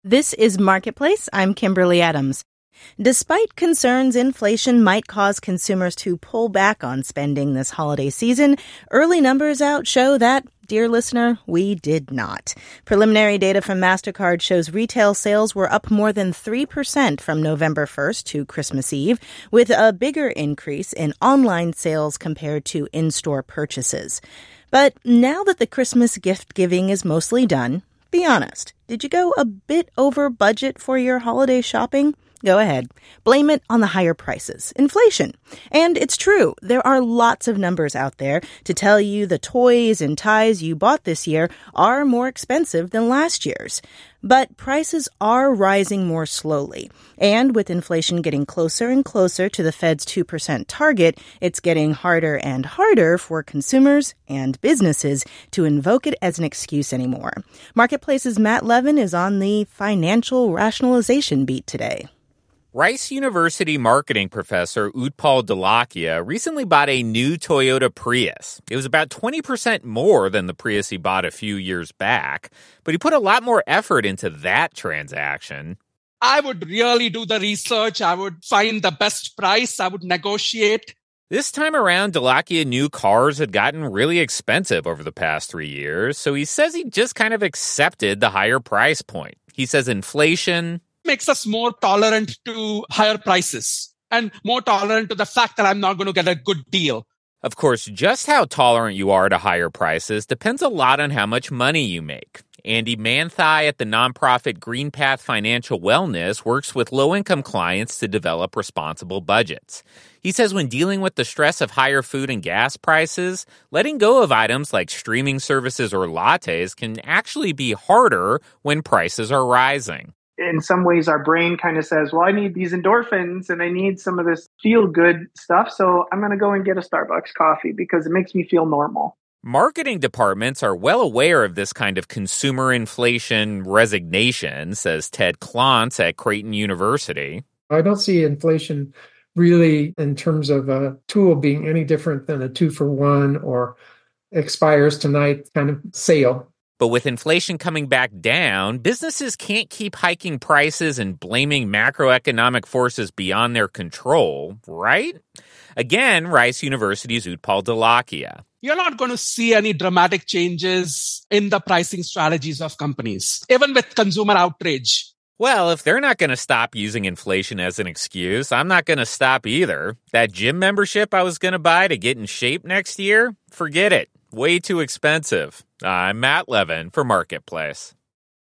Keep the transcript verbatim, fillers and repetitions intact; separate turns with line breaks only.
This is Marketplace. I'm Kimberly Adams. Despite concerns inflation might cause consumers to pull back on spending this holiday season, early numbers out show that, dear listener, we did not. Preliminary data from MasterCard shows retail sales were up more than three percent from November first to Christmas Eve, with a bigger increase in online sales compared to in-store purchases. But now that the Christmas gift giving is mostly done, be honest, did you go a bit over budget for your holiday shopping? Go ahead. Blame it on the higher prices, inflation. And it's true, there are lots of numbers out there to tell you the toys and ties you bought this year are more expensive than last year's. But prices are rising more slowly. And with inflation getting closer and closer to the Fed's two percent target, it's getting harder and harder for consumers and businesses to invoke it as an excuse anymore. Marketplace's Matt Levin is on the financial rationalization beat today.
Rice University marketing professor Utpal Dalakia recently bought a new Toyota Prius. It was about twenty percent more than the Prius he bought a few years back, but he put a lot more effort into that transaction.
I would really do the research. I would find the best price. I would negotiate.
This time around, Dalakia knew cars had gotten really expensive over the past three years, so he says he just kind of accepted the higher price point. He says inflation
makes us more tolerant to higher prices and more tolerant to the fact that I'm not going to get a good deal.
Of course, just how tolerant you are to higher prices depends a lot on how much money you make. Andy Manthai at the nonprofit GreenPath Financial Wellness works with low-income clients to develop responsible budgets. He says when dealing with the stress of higher food and gas prices, letting go of items like streaming services or lattes can actually be harder when prices are rising.
In some ways, our brain kind of says, well, I need these endorphins and I need some of this feel-good stuff, so I'm going to go and get a Starbucks coffee because it makes me feel normal.
Marketing departments are well aware of this kind of consumer inflation resignation, says Ted Klontz at Creighton University.
I don't see inflation really in terms of a tool being any different than a two-for-one or expires tonight kind of sale.
But with inflation coming back down, businesses can't keep hiking prices and blaming macroeconomic forces beyond their control, right? Again, Rice University's Utpal Dalakia.
You're not going to see any dramatic changes in the pricing strategies of companies, even with consumer outrage.
Well, if they're not going to stop using inflation as an excuse, I'm not going to stop either. That gym membership I was going to buy to get in shape next year, forget it. Way too expensive. I'm Matt Levin for Marketplace.